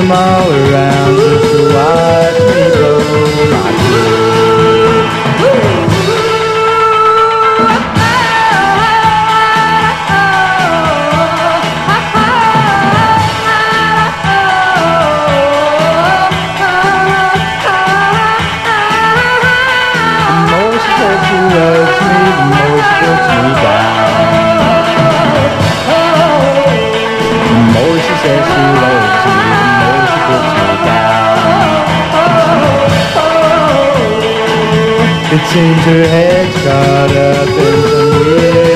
them all around just to watch me blow my she loves me, the more she puts me down. The more she says she loves me, the more she puts me down. It seems her head's caught up in some weird